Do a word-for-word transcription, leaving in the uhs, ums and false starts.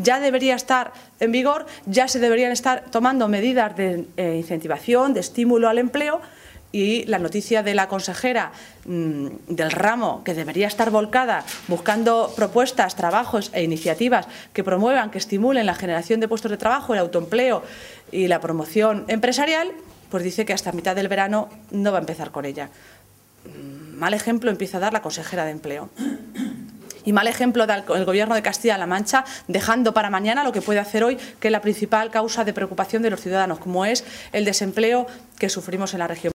ya debería estar en vigor, ya se deberían estar tomando medidas de eh, incentivación, de estímulo al empleo. Y la noticia de la consejera mmm, del ramo, que debería estar volcada buscando propuestas, trabajos e iniciativas que promuevan, que estimulen la generación de puestos de trabajo, el autoempleo y la promoción empresarial, pues dice que hasta mitad del verano no va a empezar con ella. Mal ejemplo empieza a dar la consejera de Empleo. Y mal ejemplo da el Gobierno de Castilla-La Mancha, dejando para mañana lo que puede hacer hoy, que es la principal causa de preocupación de los ciudadanos, como es el desempleo que sufrimos en la región.